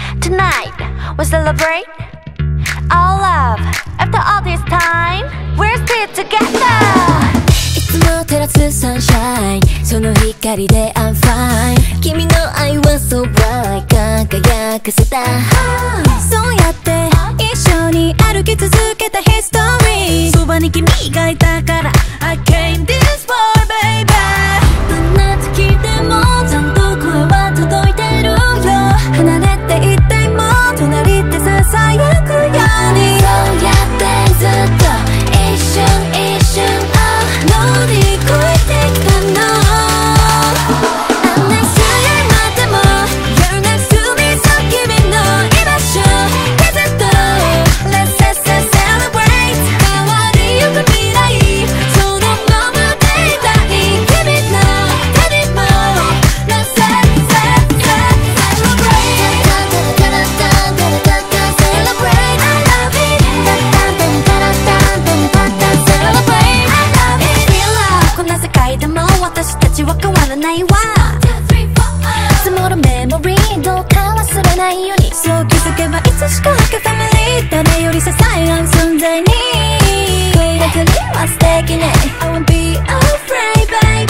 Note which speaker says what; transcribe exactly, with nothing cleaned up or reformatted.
Speaker 1: Tonight we celebrate our love. After all this time, we're still together.
Speaker 2: いつも照らすサンシャイン、その光で I'm fine。 君の愛は so bright、 輝かせた、そうやって一緒に歩き続けた history。
Speaker 3: そばに君がいたから I came this far baby。
Speaker 2: どんな時でもちゃんと声は届いてるよ。離れていても隣でささやくように、そうやってずっと一瞬一瞬を乗り越えてきたの。案内するまでも You're next to me、 そう君の居場所削っと Let's let's let's celebrate。 変わりゆく未来、そのままでいたい君の手にも Let's let's let's celebrate。 タラタラタラタラタラ Celebrate I love it。 タタンタラタンタンタンタン Celebrate I love it。 Feel love、 こんな世界でも私たちは変わらないわ。積もるメモリー、どうか忘れないように、そう気づけばいつしか Like a family。 誰より支え合う存在に、これだけには素敵ね。 I won't be afraid baby。